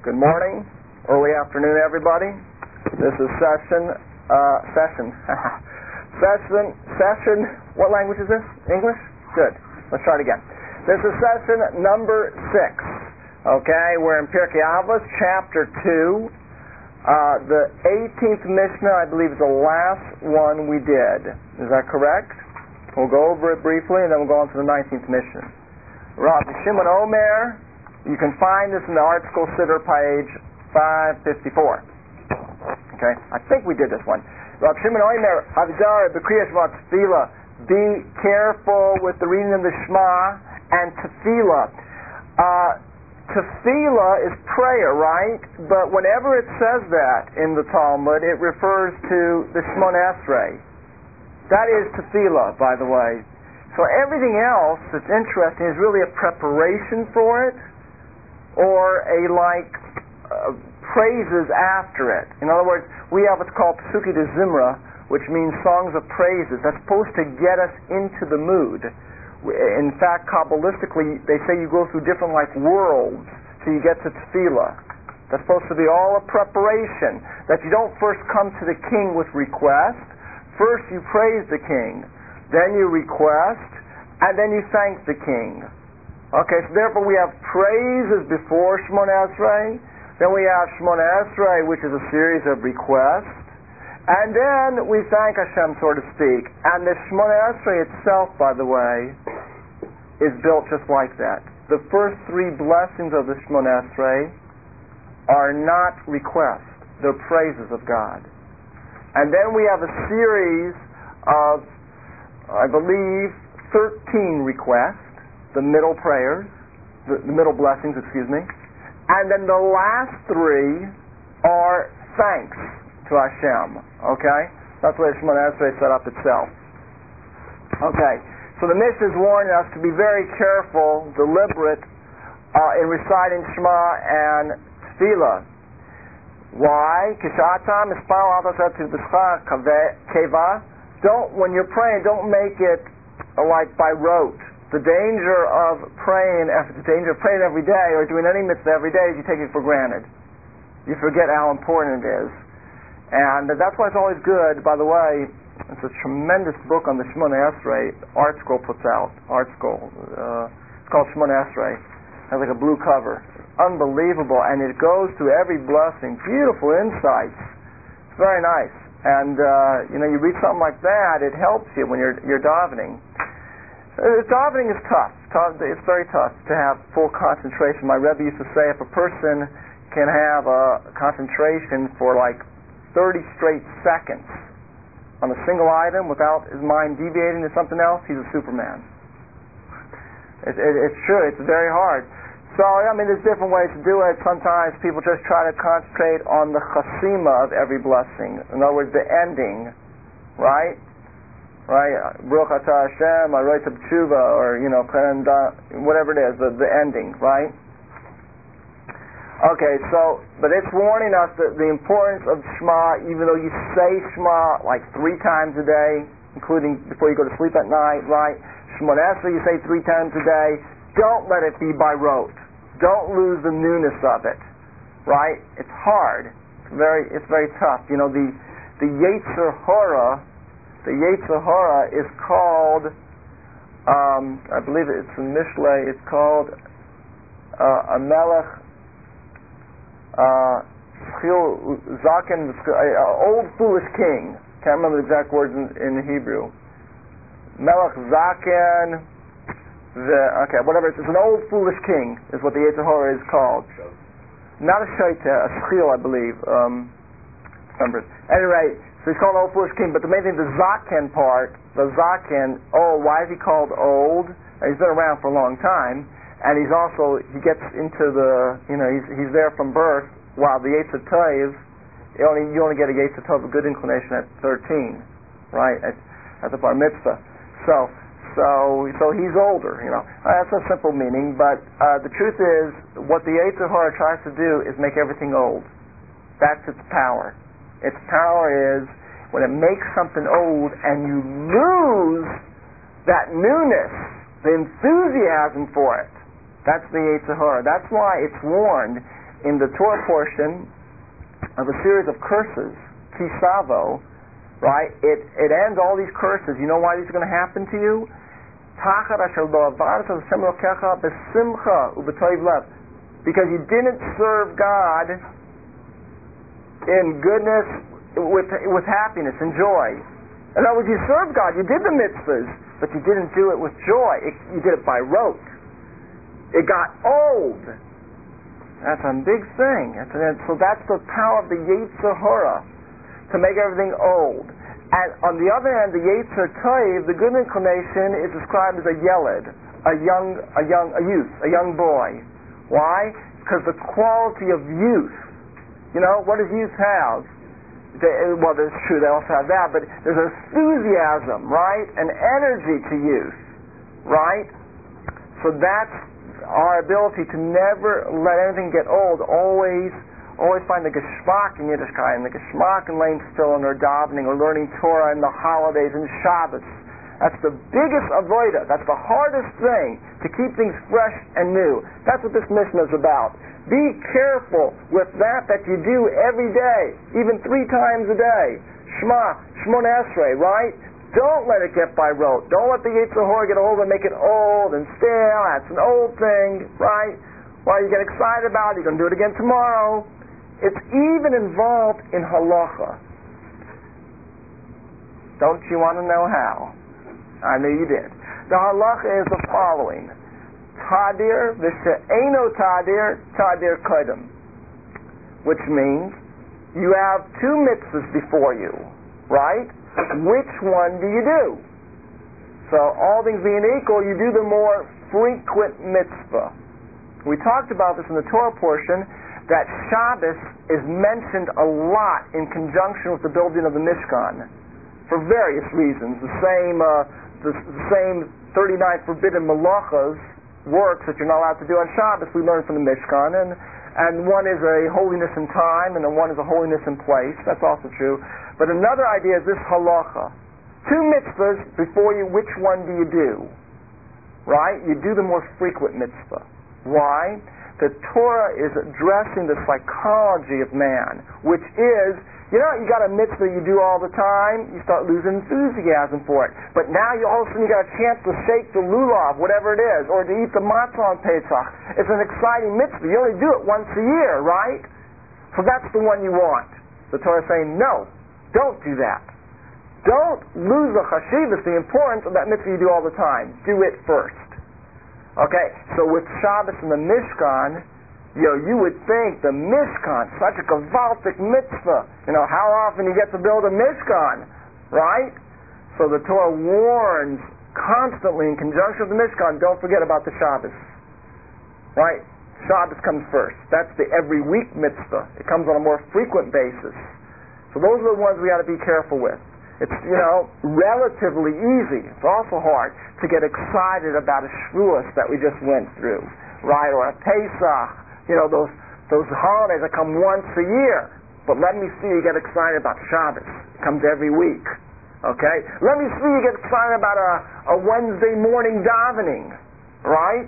Good morning, early afternoon, everybody. This is session. What language is this? English? Good. Let's try it again. This is session number 6. Okay, we're in Pirkei Avos, chapter 2. The 18th Mishnah, I believe, is the last one we did. Is that correct? We'll go over it briefly, and then we'll go on to the 19th Mishnah. Rabbi Shimon Omer. You can find this in the Art School Siddur, page 554. Okay, I think we did this one. Rabbi Shimon Omer, Avizar b'kriyas shema tefillah. Be careful with the reading of the Shema and tefillah. Tefillah is prayer, right? But whenever it says that in the Talmud, it refers to the Shemona Esrei. That is tefillah, by the way. So everything else that's interesting is really a preparation for it, or praises after it. In other words, we have what's called Psuki de Zimra, which means songs of praises. That's supposed to get us into the mood. In fact, Kabbalistically, they say you go through different worlds till you get to tefillah. That's supposed to be all a preparation. That you don't first come to the king with request. First you praise the king, then you request, and then you thank the king. Okay, so therefore we have praises before Shemona Esrei, then we have Shemona Esrei, which is a series of requests, and then we thank Hashem, so to speak. And the Shemona Esrei itself, by the way, is built just like that. The first 3 blessings of the Shemona Esrei are not requests, they're praises of God. And then we have a series of, I believe, 13 requests, the middle prayers, the middle blessings, and then the last 3 are thanks to Hashem. Okay? That's the way Shemona Esrei set up itself. Okay, so the Mishnah is warning us to be very careful, deliberate, in reciting Shema and Tefillah. Why? When you're praying, don't make it by rote. The danger of praying every day or doing any mitzvah every day is you take it for granted. You forget how important it is. And that's why it's always good, by the way, it's a tremendous book on the Shemona Esrei Art School puts out. It's called Shemona Esrei. It has a blue cover. Unbelievable, and it goes through every blessing. Beautiful insights. It's very nice. And you read something like that, it helps you when you're davening. Davening is tough. It's very tough to have full concentration. My Rebbe used to say if a person can have a concentration for 30 straight seconds on a single item without his mind deviating to something else, he's a Superman. It's true. It's very hard. So, there's different ways to do it. Sometimes people just try to concentrate on the chasima of every blessing. In other words, the ending, right? Right? Baruch atah Hashem, Aroy Tshuva, or, whatever it is, the ending, right? Okay, so, but it's warning us that the importance of Shema, even though you say Shema 3 times a day, including before you go to sleep at night, right? Shemona Esrei you say 3 times a day. Don't let it be by rote. Don't lose the newness of it, right? It's hard. It's very tough. The Yetzer Hara, is called, I believe it's in Mishlei, it's called a Melech, Zaken, old foolish king. Can't remember the exact words in Hebrew. Melech Zaken, whatever. It's an old foolish king is what the Yetzer Hara is called. Not a Shaita, a Schil, I believe. Anyway, so he's called old foolish king. But the main thing, the Zaken part, why is he called old? He's been around for a long time, and he gets into he's there from birth. While the Yetzer Tov, you only get a Yetzer Tov, a good inclination, at 13, right? At the bar mitzvah. So he's older, That's a simple meaning, but the truth is, what the Yetzer Hara tries to do is make everything old. That's its power. Its power is when it makes something old and you lose that newness, the enthusiasm for it. That's the Yetzer Hara. That's why it's warned in the Torah portion of a series of curses, Kisavo, right? It ends all these curses. You know why these are going to happen to you? Because you didn't serve God in goodness, with happiness and joy. In other words, you served God, you did the mitzvahs, but you didn't do it with joy. You did it by rote. It got old. That's a big thing. So that's the power of the Yetzer Hara, to make everything old. And on the other hand, the Yetzer Tov, the good inclination, is described as a yeled, a youth, a young boy. Why? Because the quality of youth. You know, what does youth have? Well, that's true, they also have that, but there's enthusiasm, right? And energy to youth, right? So that's our ability to never let anything get old, always find the geschmack in Yiddishkeit, and the geschmack in laying still and or davening or learning Torah in the holidays and Shabbos. That's the biggest avodah. That's the hardest thing, to keep things fresh and new. That's what this mission is about. Be careful with that you do every day, even 3 times a day. Shema, Shmona Esrei, right? Don't let it get by rote. Don't let the Yetzer Hara get old and make it old and stale. That's an old thing, right? Well, you get excited about it, you're going to do it again tomorrow. It's even involved in halacha. Don't you want to know how? I knew you did. The halacha is the following. Tadir v'she'eno tadir, tadir kodem. Which means you have 2 mitzvahs before you, right? Which one do you do? So all things being equal, you do the more frequent mitzvah. We talked about this in the Torah portion, that Shabbos is mentioned a lot in conjunction with the building of the Mishkan for various reasons. The same 39 forbidden malachas, works that you're not allowed to do on Shabbos, we learn from the Mishkan, and one is a holiness in time, and then one is a holiness in place. That's also true. But another idea is this halacha. 2 mitzvahs before you, which one do you do? Right? You do the more frequent mitzvah. Why? The Torah is addressing the psychology of man, which is, you got a mitzvah you do all the time, you start losing enthusiasm for it. But now all of a sudden you got a chance to shake the lulav, whatever it is, or to eat the matzah on Pesach. It's an exciting mitzvah. You only do it once a year, right? So that's the one you want. The Torah is saying, no, don't do that. Don't lose the chashivas, the importance of that mitzvah you do all the time. Do it first. Okay, so with Shabbos and the Mishkan, you would think the Mishkan, such a gewaltic mitzvah. How often you get to build a Mishkan, right? So the Torah warns constantly in conjunction with the Mishkan, don't forget about the Shabbos. Right? Shabbos comes first. That's the every week mitzvah. It comes on a more frequent basis. So those are the ones we got to be careful with. It's, relatively easy. It's also hard to get excited about a Shavuos that we just went through, right? Or a Pesach. Those holidays that come once a year. But let me see you get excited about Shabbos. It comes every week. Okay? Let me see you get excited about a Wednesday morning davening. Right?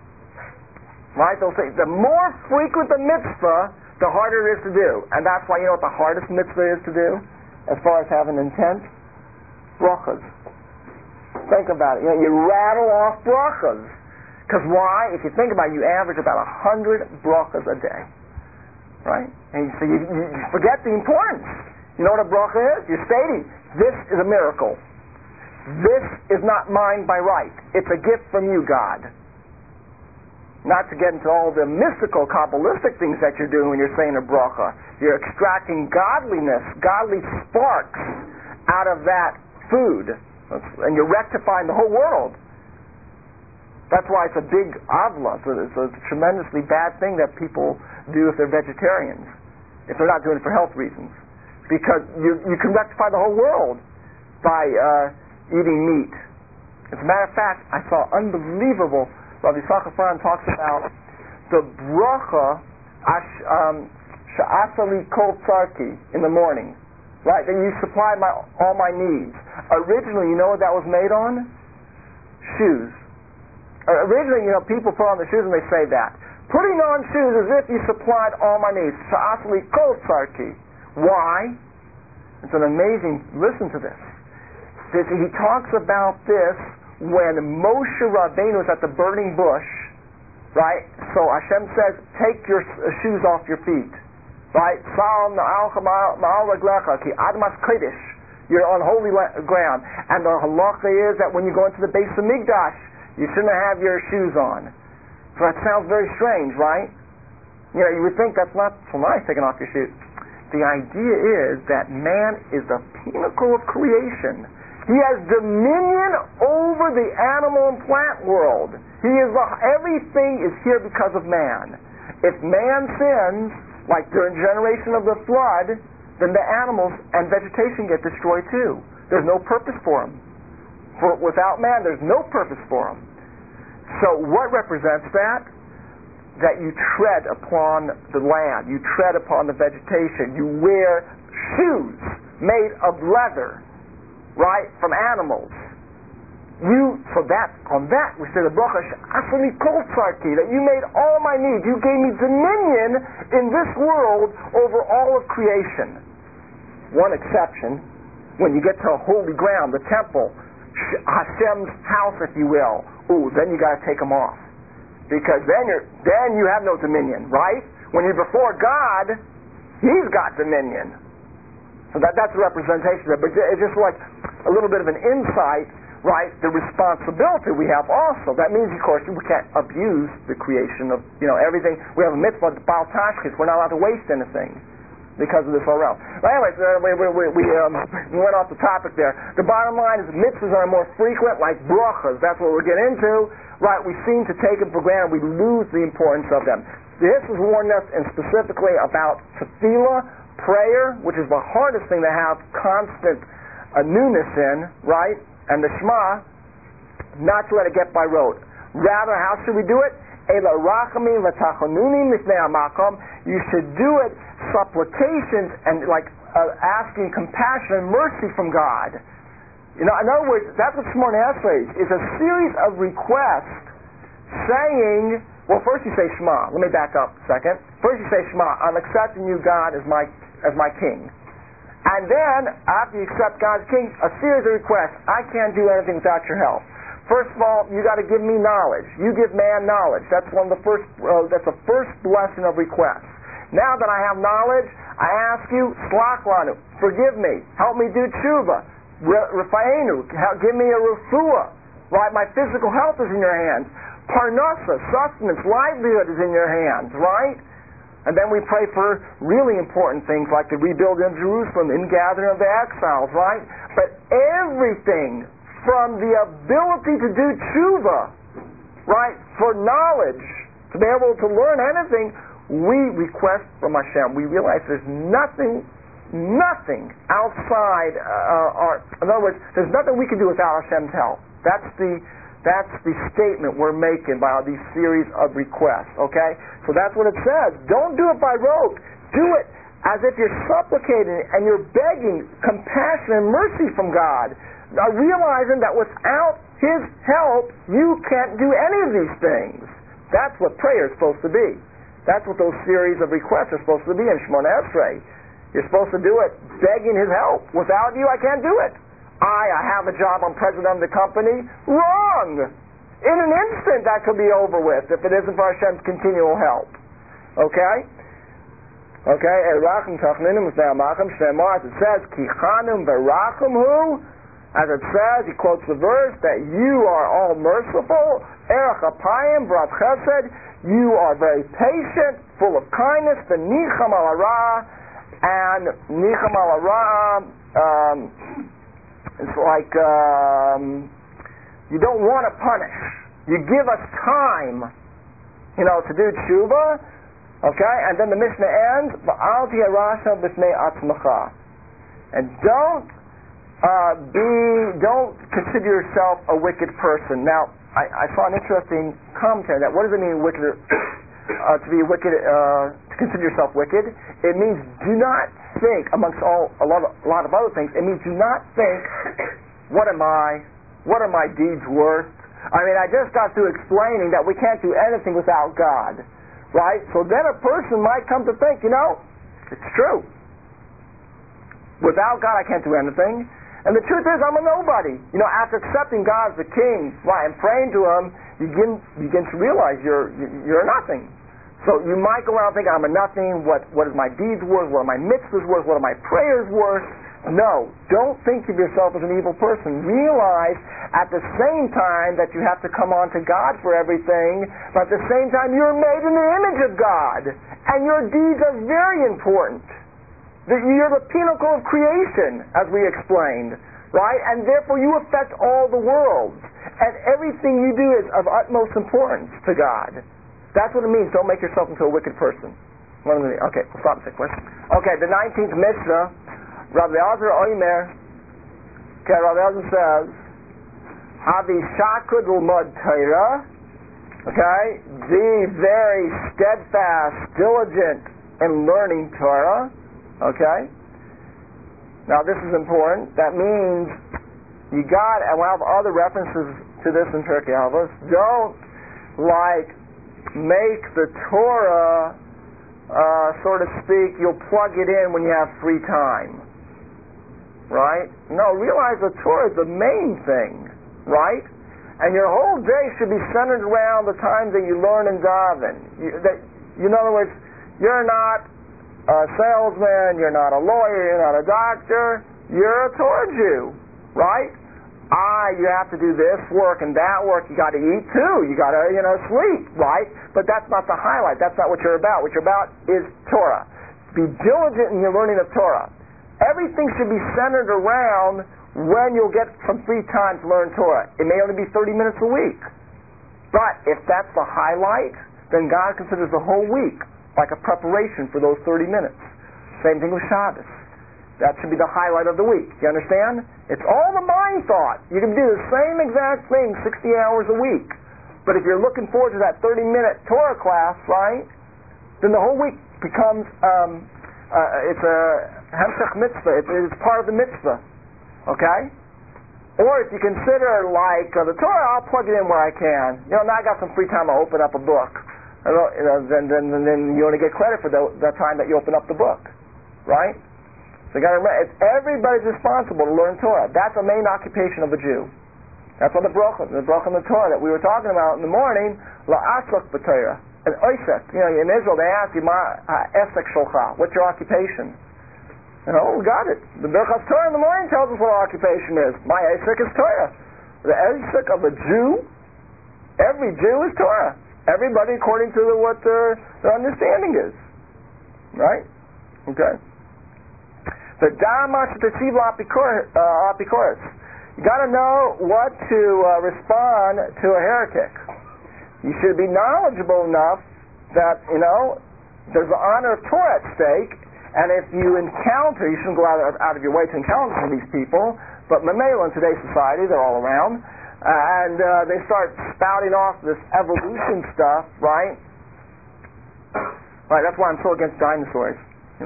Right? They'll say, the more frequent the mitzvah, the harder it is to do. And that's why, what the hardest mitzvah is to do? As far as having intent? Brachas. Think about it. You rattle off brachas. Because why? If you think about it, you average about 100 brachas a day. Right? And so you forget the importance. You know what a bracha is? You're stating, this is a miracle. This is not mine by right. It's a gift from you, God. Not to get into all the mystical, Kabbalistic things that you're doing when you're saying a bracha. You're extracting godliness, godly sparks out of that food. And you're rectifying the whole world. That's why it's a big avla. It's a tremendously bad thing that people do if they're vegetarians, if they're not doing it for health reasons. Because you can rectify the whole world by eating meat. As a matter of fact, I saw unbelievable, Rabbi Yisrael Fran talks about the bracha sha'asali kol tzarki in the morning. Right? That you supply all my needs. Originally, you know what that was made on? Shoes. Originally, people put on the shoes and they say that. Putting on shoes as if you supplied all my needs. Sha'asli kol tzarki. Why? It's an amazing, listen to this. He talks about this when Moshe Rabbeinu was at the burning bush, right? So Hashem says, take your shoes off your feet, right? You're on holy ground. And the halacha is that when you go into the base of Mikdash, you shouldn't have your shoes on. So that sounds very strange, right? You know, you would think that's not so nice, taking off your shoes. The idea is that man is the pinnacle of creation. He has dominion over the animal and plant world. Everything is here because of man. If man sins, like during generation of the flood, then the animals and vegetation get destroyed too. There's no purpose for them. Without man, there's no purpose for them. So what represents that? That you tread upon the land, you tread upon the vegetation, you wear shoes made of leather, right, from animals. On that we say the bracha, Asani kol tzarki, that you made all my needs. You gave me dominion in this world over all of creation. One exception, when you get to holy ground, the temple, Hashem's house, if you will, then you got to take them off. Because then you have no dominion, right? When you're before God, He's got dominion. So that's a representation of it. But it's just like a little bit of an insight, right? The responsibility we have also. That means, of course, we can't abuse the creation of, everything. We have a mitzvah, Baal Tashchis. We're not allowed to waste anything because of this all around. But anyways, we went off the topic there. The bottom line is mitzvahs are more frequent, like brachas. That's what we're getting into. Right, we seem to take them for granted. We lose the importance of them. This is warning us, and specifically about tefillah, prayer, which is the hardest thing to have constant newness in, right? And the Shema, not to let it get by rote. Rather, how should we do it? You should do it supplications and asking compassion and mercy from God. In other words, that's what Shemona Esrei is a series of requests saying, well, first you say Shema. Let me back up a second. First you say Shema, I'm accepting you, God, as my king. And then, after you accept God as king, a series of requests. I can't do anything without your help. First of all, you got to give me knowledge. You give man knowledge. That's that's the first blessing of requests. Now that I have knowledge, I ask you, Slach lanu, forgive me, help me do tshuva. Rafa'enu, give me a refuah, right? My physical health is in your hands. Parnasa, sustenance, livelihood is in your hands, right? And then we pray for really important things like the rebuilding of Jerusalem, in gathering of the exiles, right? But everything from the ability to do tshuva, right, for knowledge, to be able to learn anything, we request from Hashem. We realize there's nothing outside in other words, there's nothing we can do without Hashem's help. That's the statement we're making by these series of requests, okay? So that's what it says. Don't do it by rote. Do it as if you're supplicating and you're begging compassion and mercy from God, realizing that without His help, you can't do any of these things. That's what prayer is supposed to be. That's what those series of requests are supposed to be in Shemona Esrei. You're supposed to do it begging His help. Without you, I can't do it. I have a job, I'm president of the company. Wrong! In an instant, that could be over with if it isn't for Hashem's continual help. Okay? Okay? As it says, Kichanum verachum hu. As it says, he quotes the verse that you are all merciful. Erech apayim v'rat chesed. You are very patient, full of kindness. V'nicham al hara. And nicham al hara, it's like you don't want to punish. You give us time, to do tshuva. Okay, and then the Mishnah ends, V'al tiheh rasha b'fnei atzmacha. And don't consider yourself a wicked person. Now, I saw an interesting commentary that what does it mean wicked? To be wicked, to consider yourself wicked, it means do not think, amongst a lot of other things, it means do not think, what are my deeds worth? I mean, I just got through explaining that we can't do anything without God, right? So then a person might come to think, it's true. Without God, I can't do anything. And the truth is, I'm a nobody. After accepting God as the King, right, and praying to Him, you begin to realize you're nothing. So you might go around thinking, I'm a nothing. What is my deeds worth? What are my mitzvahs worth? What are my prayers worth? No, don't think of yourself as an evil person. Realize at the same time that you have to come on to God for everything, but at the same time you're made in the image of God, and your deeds are very important. You're the pinnacle of creation, as we explained, right? And therefore you affect all the world, and everything you do is of utmost importance to God. That's what it means. Don't make yourself into a wicked person. Okay, we'll stop and take questions. Okay, the 19th Mishnah. Rabbi Elazar Omer, Rabbi Elazar says, Havi shakud l'mod Torah, okay, be very steadfast, diligent in learning Torah, okay. Now this is important. That means you got, and we'll have other references to this in Pirkei Avos, don't make the Torah, so to speak, you'll plug it in when you have free time. Right? No, realize the Torah is the main thing, right? And your whole day should be centered around the times that you learn and daven. In other words, you're not a salesman, you're not a lawyer, you're not a doctor, you're a Torah Jew, right? You have to do this work and that work, you got to eat too, you got to, sleep, right? But that's not the highlight, that's not what you're about. What you're about is Torah. Be diligent in your learning of Torah. Everything should be centered around when you'll get some free time to learn Torah. It may only be 30 minutes a week. But if that's the highlight, then God considers the whole week like a preparation for those 30 minutes. Same thing with Shabbos. That should be the highlight of the week. You understand? It's all the mind thought. You can do the same exact thing 60 hours a week. But if you're looking forward to that 30-minute Torah class, right, then the whole week becomes it's a hemshech mitzvah. It's part of the mitzvah. Okay? Or if you consider the Torah, I'll plug it in where I can. Now I got some free time, I'll open up a book. Then you only get credit for that time that you open up the book. Right? So you got to remember, everybody's responsible to learn Torah. That's the main occupation of a Jew. That's what the bracha in the Torah that we were talking about in the morning, la'asok b'Torah. And oisek, in Israel they ask you, esek sholcha, what's your occupation? We got it. The Birchas Torah in the morning tells us what our occupation is. My esek is Torah. The esek of a Jew, every Jew is Torah. Everybody according to what their understanding is. Right? Okay. The dama shetesiv la'apikoros. You got to know what to respond to a heretic. You should be knowledgeable enough that, there's the honor of Torah at stake, and if you encounter, you shouldn't go out of your way to encounter some of these people, but mamela in today's society, they're all around, and they start spouting off this evolution stuff, right? Right, that's why I'm so against dinosaurs,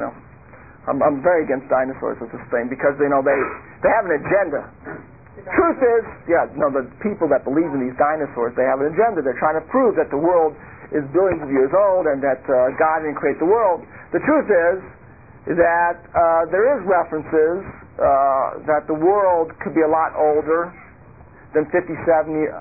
I'm very against dinosaurs with this thing, because, they have an agenda. Truth is, the people that believe in these dinosaurs, they have an agenda. They're trying to prove that the world is billions of years old and that God didn't create the world. The truth is that there is references that the world could be a lot older than 5,757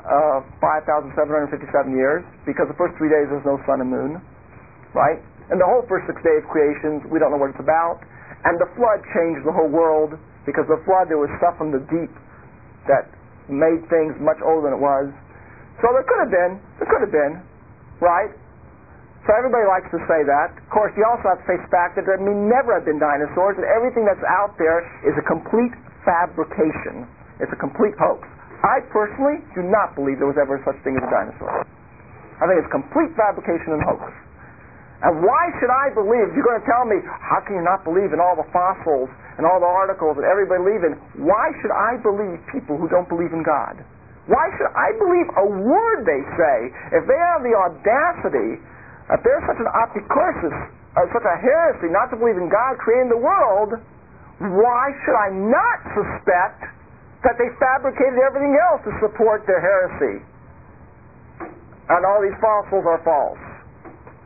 years, because the first 3 days there's no sun and moon, right? And the whole first 6 days of creation, we don't know what it's about. And the flood changed the whole world, because the flood, there was stuff from the deep that made things much older than it was. So there could have been, right? So everybody likes to say that. Of course, you also have to face the fact that there may never have been dinosaurs, and everything that's out there is a complete fabrication. It's a complete hoax. I personally do not believe there was ever such thing as a dinosaur. I think it's complete fabrication and hoax. And why should I believe? You're going to tell me, how can you not believe in all the fossils and all the articles that everybody believes in? Why should I believe people who don't believe in God? Why should I believe a word they say? If they have the audacity, if they're such an apikoursis, such a heresy, not to believe in God creating the world, why should I not suspect that they fabricated everything else to support their heresy? And all these fossils are false.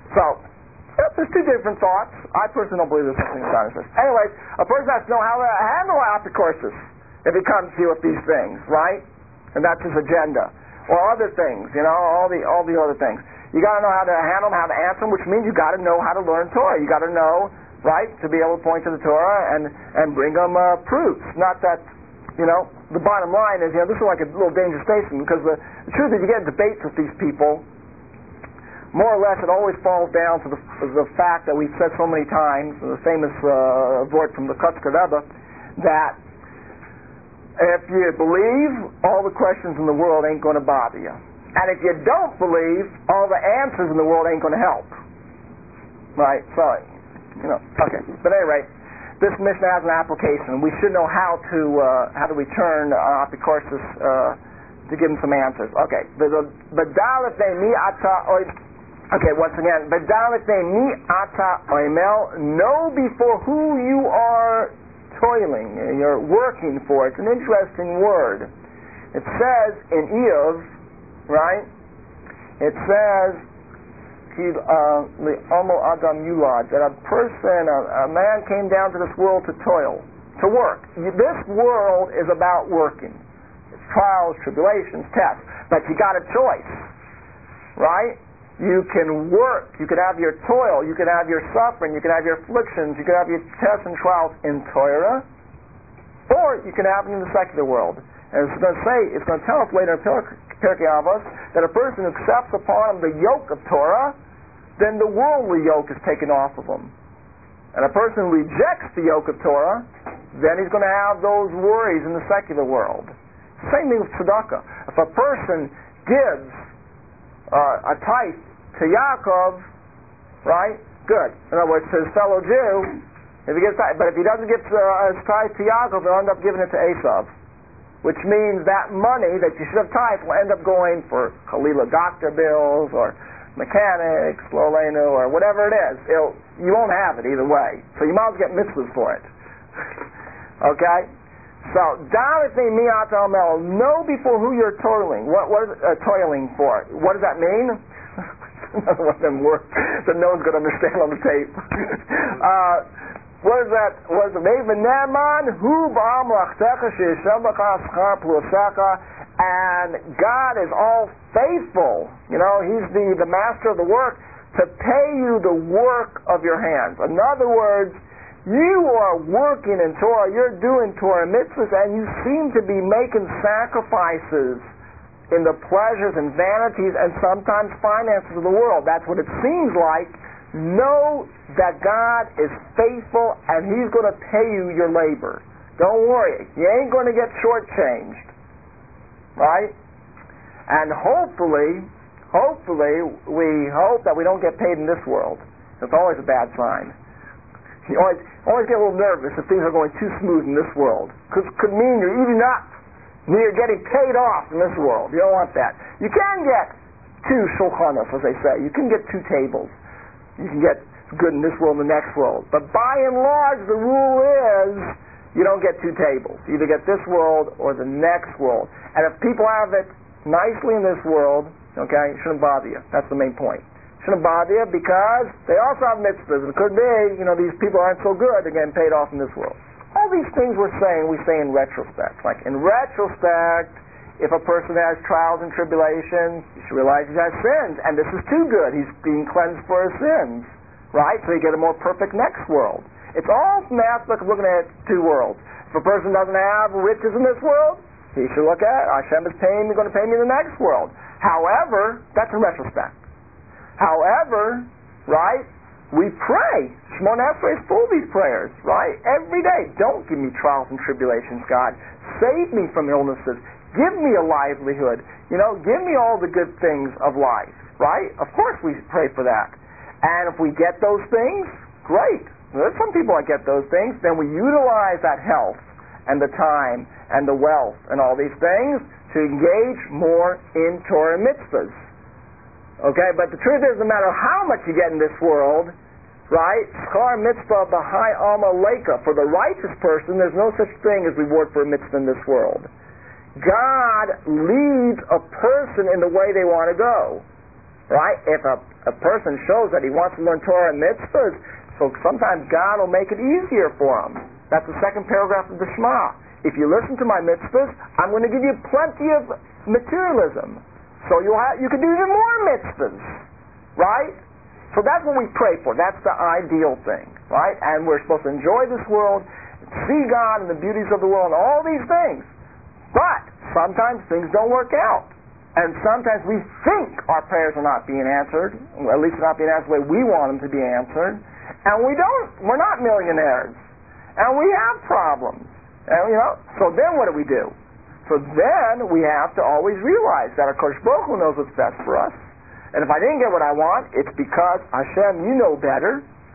So, there's two different thoughts. I personally don't believe there's something inside of this. Anyways, a person has to know how to handle apicursus if he comes to you with these things, right? And that's his agenda. Or other things, all the other things. You got to know how to handle them, how to answer them, which means you got to know how to learn Torah. You got to know, right, to be able to point to the Torah and bring them proofs. Not that, the bottom line is, this is like a little dangerous station, because the truth is you get in debates with these people, more or less it always falls down to the fact that we've said so many times, the famous word from the Kotzker Rebbe, that if you believe, all the questions in the world ain't going to bother you. And if you don't believe, all the answers in the world ain't going to help. Right? So, okay. But anyway, this mission has an application. We should know how to return apicursus to give them some answers. Okay. Okay, once again. Know before who you are toiling, you're working for. It's an interesting word. It says in Eov, right? It says that a person, a man came down to this world to toil, to work. This world is about working. It's trials, tribulations, tests. But you got a choice, right? You can work, you can have your toil, you can have your suffering, you can have your afflictions, you can have your tests and trials in Torah, or you can have them in the secular world. And it's going to tell us later in Pirkei Avos that a person who accepts upon him the yoke of Torah, then the worldly yoke is taken off of him. And a person who rejects the yoke of Torah, then he's going to have those worries in the secular world. Same thing with tzedakah. If a person gives a tithe to Yaakov, right? Good. In other words, to his fellow Jew, if he gives tithe, but if he doesn't give his tithe to Yaakov, he'll end up giving it to Esav, which means that money that you should have tithe will end up going for Kalila doctor bills or mechanics, Lolenu, or whatever it is. You won't have it either way, so you might as well get mitzvahs for it. Okay? So, know before who you're toiling. What is toiling for? What does that mean? Another one of them words that no one's going to understand on the tape. What is that? What is it? And God is all faithful. He's the master of the work to pay you the work of your hands. In other words, you are working in Torah, you're doing Torah mitzvahs, and you seem to be making sacrifices in the pleasures and vanities and sometimes finances of the world. That's what it seems like. Know that God is faithful and He's going to pay you your labor. Don't worry. You ain't going to get shortchanged. Right? And hopefully, we hope that we don't get paid in this world. It's always a bad sign. You always get a little nervous if things are going too smooth in this world. Because it could mean you're eating up. You're getting paid off in this world. You don't want that. You can get two shulchanos, as they say. You can get two tables. You can get good in this world and the next world. But by and large, the rule is you don't get two tables. You either get this world or the next world. And if people have it nicely in this world, okay, it shouldn't bother you. That's the main point. Shouldn't bother you because they also have mitzvahs. It could be, these people aren't so good, they're getting paid off in this world. All these things we say in retrospect. Like in retrospect, if a person has trials and tribulations, you should realize he has sins, and this is too good. He's being cleansed for his sins, right? So you get a more perfect next world. It's all from the aspect of looking at two worlds. If a person doesn't have riches in this world, he should look at Hashem is going to pay me in the next world. However, that's in retrospect. However, right, we pray. Shemona Esrei is full of these prayers, right? Every day. Don't give me trials and tribulations, God. Save me from illnesses. Give me a livelihood. Give me all the good things of life, right? Of course we pray for that. And if we get those things, great. There's some people that get those things. Then we utilize that health and the time and the wealth and all these things to engage more in Torah mitzvahs. Okay, but the truth is, no matter how much you get in this world, right, schar mitzvah b'hai alma leka, for the righteous person, there's no such thing as reward for a mitzvah in this world. God leads a person in the way they want to go, right? If a person shows that he wants to learn Torah and mitzvahs, so sometimes God will make it easier for him. That's the second paragraph of the Shema. If you listen to my mitzvahs, I'm going to give you plenty of materialism. So you can do even more mitzvahs. Right? So that's what we pray for. That's the ideal thing. Right? And we're supposed to enjoy this world, see God and the beauties of the world, and all these things. But sometimes things don't work out. And sometimes we think our prayers are not being answered, or at least they're not being answered the way we want them to be answered. And we're not millionaires. And we have problems. And, so then what do? So then we have to always realize that HaKadosh Baruch Hu knows what's best for us. And if I didn't get what I want, it's because Hashem, you know better.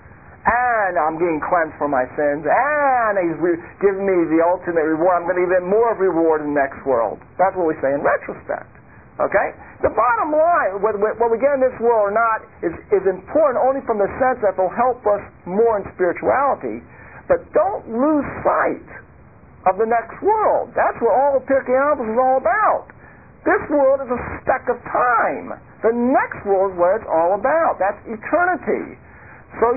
And I'm getting cleansed from my sins. And He's giving me the ultimate reward. I'm going to get even more of reward in the next world. That's what we say in retrospect. Okay? The bottom line, whether we get in this world or not, is important only from the sense that it'll help us more in spirituality. But don't lose sight of the next world. That's what all of Pirkei Avos is all about. This world is a speck of time. The next world is what it's all about. That's eternity. So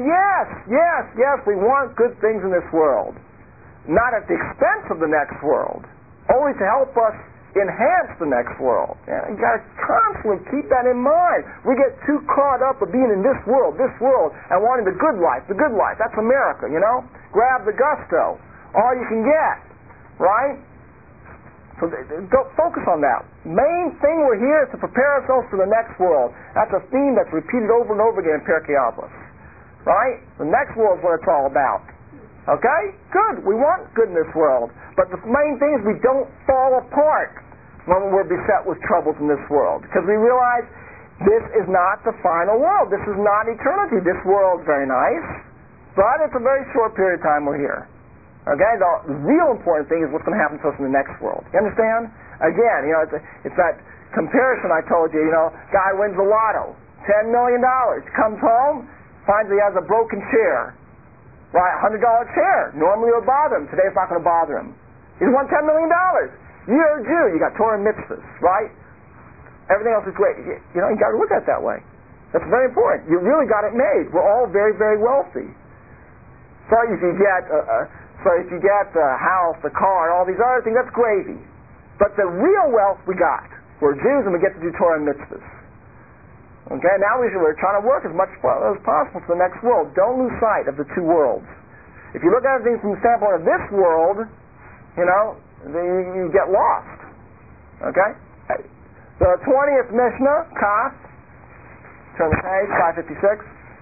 yes, we want good things in this world. Not at the expense of the next world. Only to help us enhance the next world. You got to constantly keep that in mind. We get too caught up with being in this world, and wanting the good life. That's America, Grab the gusto. All you can get. Right? So don't focus on that. Main thing we're here is to prepare ourselves for the next world. That's a theme that's repeated over and over again in Pirkei Avos. Right? The next world is what it's all about. Okay? Good. We want good in this world. But the main thing is we don't fall apart when we're beset with troubles in this world. Because we realize this is not the final world. This is not eternity. This world's very nice, but it's a very short period of time we're here. Okay, the real important thing is what's going to happen to us in the next world. You understand? Again, it's that comparison I told you. Guy wins the lotto, $10 million, comes home, finds he has a broken chair, right? $100 chair. Normally it would bother him. Today it's not going to bother him. He's won $10 million. You're a Jew. You got Torah and mitzvahs, right? Everything else is great. You got to look at it that way. That's very important. You really got it made. We're all very, very wealthy. So if you get the house, the car, and all these other things, that's gravy. But the real wealth we got, we're Jews and we get to do Torah and mitzvahs. Okay, now we're trying to work as much as possible for the next world. Don't lose sight of the two worlds. If you look at everything from the standpoint of this world, you get lost. Okay? The 20th Mishnah, Kaf, turn the page, 556.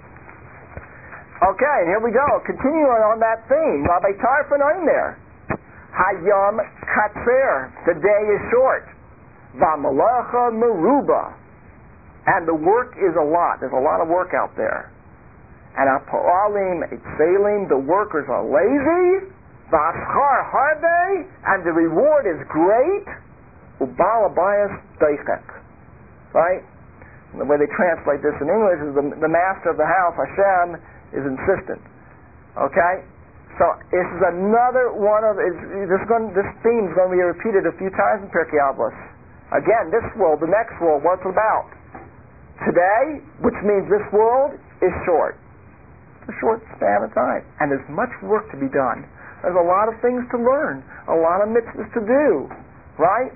Okay, here we go. Continuing on that theme. Rabbi Tarfon in there. Hayom katzer. The day is short. V'malacha meruba. And the work is a lot. There's a lot of work out there. And ha'po'alim etzelim. The workers are lazy. V'aschar harbe. And the reward is great. Ubal abayas deichek. Right? And the way they translate this in English is the master of the house, Hashem, is insistent. Okay? So this is another one of this theme is going to be repeated a few times in Pirkei Avos. Again, this world, the next world, what's it about? Today, which means this world is short. It's a short span of time. And there's much work to be done. There's a lot of things to learn, a lot of mitzvahs to do. Right?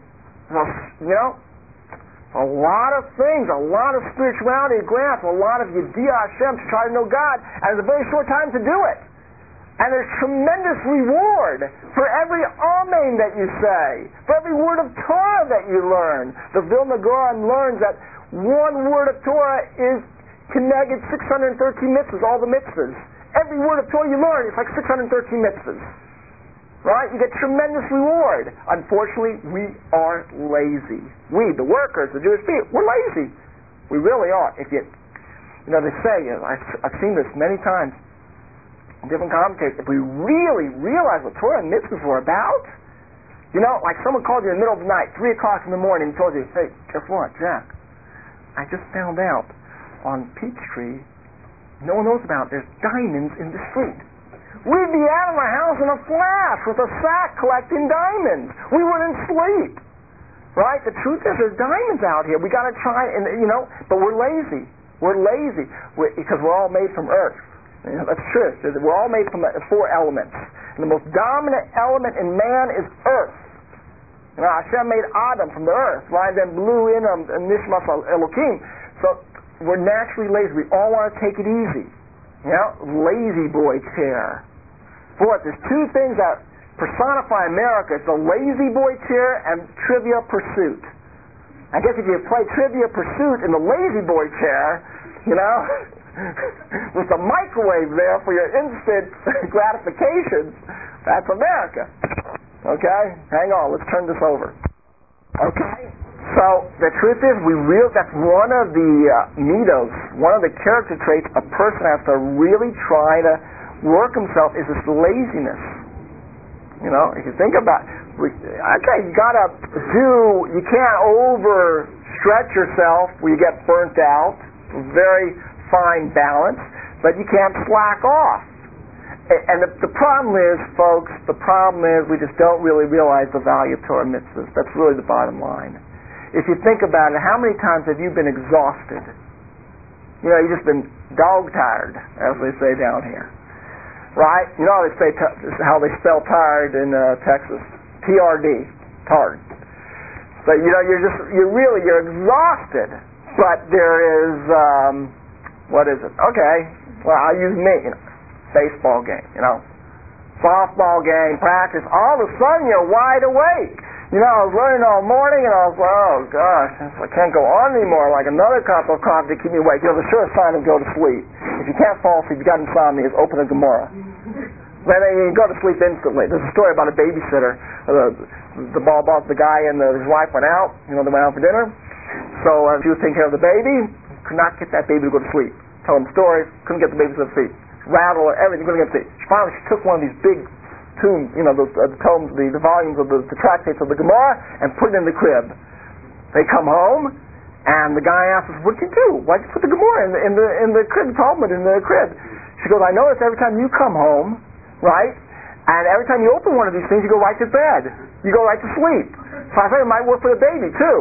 A lot of things, a lot of spirituality to grasp, a lot of Yediyah Hashem to try to know God, and it's a very short time to do it. And there's tremendous reward for every Amen that you say, for every word of Torah that you learn. The Vilna Gaon learns that one word of Torah is connected 613 mitzvahs, all the mitzvahs. Every word of Torah you learn is like 613 mitzvahs. Right? You get tremendous reward. Unfortunately, we are lazy. We, the workers, the Jewish people, we're lazy. We really are. If they say, I've seen this many times in different commentators, if we really realize what Torah and mitzvahs were about, like someone called you in the middle of the night, 3 o'clock in the morning, and told you, hey, guess what, Jack? I just found out on Peachtree, no one knows about it, there's diamonds in the street. We'd be out of my house in a flash with a sack collecting diamonds. We wouldn't sleep. Right? The truth is there's diamonds out here. We got to try, but we're lazy. We're lazy because we're all made from earth. That's true. We're all made from 4 elements. And the most dominant element in man is earth. Hashem made Adam from the earth, right? Then blew in Nishmas Elohim. So we're naturally lazy. We all want to take it easy. Lazy boy chair. Boy, there's 2 things that personify America. It's the lazy boy chair and Trivia Pursuit. I guess if you play Trivia Pursuit in the lazy boy chair, with the microwave there for your instant gratification, that's America. Okay? Hang on, let's turn this over. Okay? So, the truth is, that's one of the mitos, one of the character traits a person has to really try to work himself is this laziness. If you think about it, you can't overstretch yourself where you get burnt out, very fine balance, but you can't slack off. And the problem is, folks, we just don't really realize the value of Torah mitzvahs. That's really the bottom line. If you think about it, how many times have you been exhausted? You've just been dog-tired, as they say down here. Right? How they spell tired in Texas. TRD. Tired. So, you're exhausted. But there is, what is it? Okay. Well, I'll use me. Baseball game, softball game, practice. All of a sudden, you're wide awake. I was running all morning, and I was like, oh gosh, I can't go on anymore. Like another cup of coffee to keep me awake. The surest sign to go to sleep. If you can't fall asleep, you got insomnia, is open a Gemara. Then you go to sleep instantly. There's a story about a babysitter. The guy and his wife went out. They went out for dinner. So she was taking care of the baby. Could not get that baby to go to sleep. Tell him stories. Couldn't get the baby to sleep. Rattle or everything. Couldn't get to sleep. Finally, she took one of these big tomes, the tomes, the volumes of the tractates of the Gemara, and put it in the crib. They come home, and the guy asks us, "What did you do? Why did you put the Gemara in the crib, Talmud in the crib?" She goes, "I notice every time you come home, right, and every time you open one of these things, you go right to bed. You go right to sleep. So I think it might work for the baby too."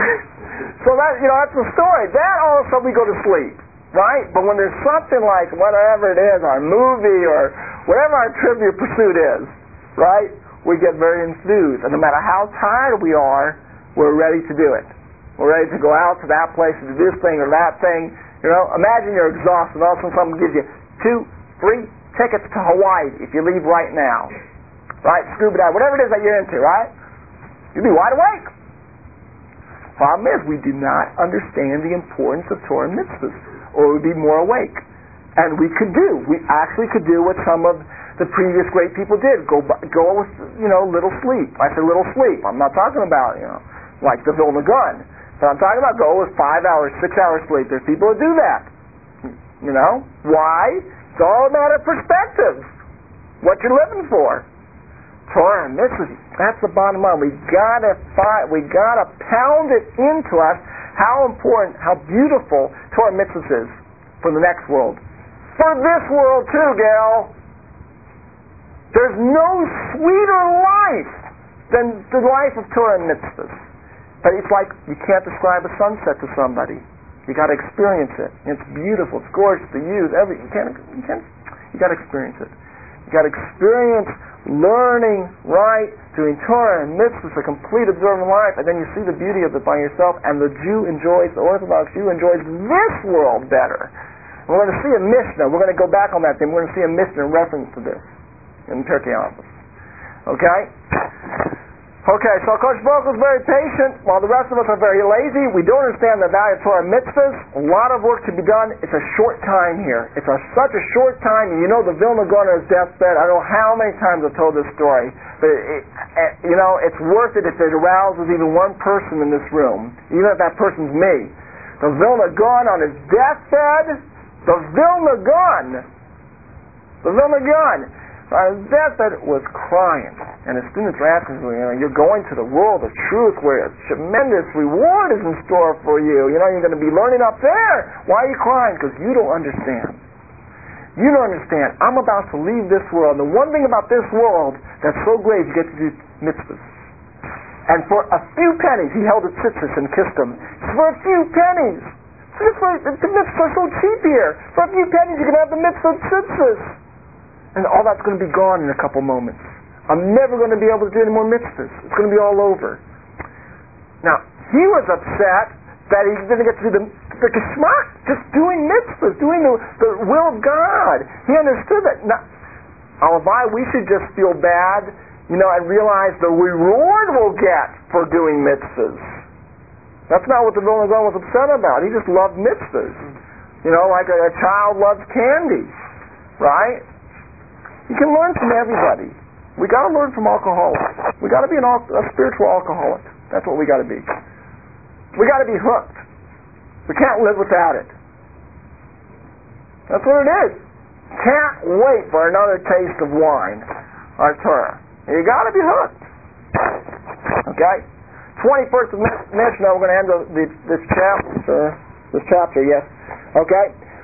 So that's the story. Then all of a sudden we go to sleep, right? But when there's something like whatever it is, our movie or whatever our trivia pursuit is, right, we get very enthused. And no matter how tired we are, we're ready to do it. We're ready to go out to that place to do this thing or that thing. Imagine you're exhausted and all of a sudden someone gives you 2, 3 tickets to Hawaii if you leave right now. Right? Scuba dive, whatever it is that you're into, right? You'll be wide awake. Problem is, we do not understand the importance of Torah and mitzvahs, or we'd be more awake. And we actually could do what some of the previous great people did. Go with, little sleep. I say little sleep. I'm not talking about, like the Vilna Gun. But I'm talking about go with 5 hours, 6 hours sleep. There's people who do that. Why? It's all a matter of perspective. What you're living for. Torah and mitzvahs, that's the bottom line. We gotta pound it into us how important, how beautiful Torah and mitzvahs is for the next world. For this world too, gal. There's no sweeter life than the life of Torah and mitzvahs. But it's like you can't describe a sunset to somebody. You got to experience it. It's beautiful. It's gorgeous. The views. You got to experience it. You got to experience learning right, doing Torah and mitzvahs, a complete observant life, and then you see the beauty of it by yourself. And the Orthodox Jew enjoys this world better. And we're going to see a Mishnah. We're going to go back on that thing. We're going to see a Mishnah in reference to this in Pirkei Avos. Okay? Okay, so Kodesh Baruch Hu is very patient, while the rest of us are very lazy. We don't understand the value of Torah mitzvahs. A lot of work to be done. It's a short time here. It's such a short time. The Vilna Gaon on his deathbed. I don't know how many times I've told this story, but it's worth it if it arouses even one person in this room, even if that person's me. The Vilna Gaon on his deathbed. The Vilna Gaon. On his deathbed was crying, and his students were asking him, "You're going to the world of truth where a tremendous reward is in store for you. You're going to be learning up there. Why are you crying? Because you don't understand. You don't understand. I'm about to leave this world. And the one thing about this world that's so great is you get to do mitzvahs. And for a few pennies," he held his tzitzis and kissed them. For a few pennies, The mitzvahs are so cheap here. For a few pennies you can have the mitzvah tzitzis. And all that's going to be gone in a couple moments. I'm never going to be able to do any more mitzvahs. It's going to be all over. Now, he was upset that he didn't get to do the geschmack, just doing mitzvahs, doing the will of God. He understood that. Now, Alavai, we should just feel bad, and realize the reward we'll get for doing mitzvahs. That's not what the Vilna Gaon was upset about. He just loved mitzvahs. Like a child loves candy, right? You can learn from everybody. We got to learn from alcoholics. We got to be a spiritual alcoholic. That's what we got to be. We got to be hooked. We can't live without it. That's what it is. Can't wait for another taste of wine or Torah. You got to be hooked. Okay? 21st of Mishnah, we're going to end this chapter, yes. Okay?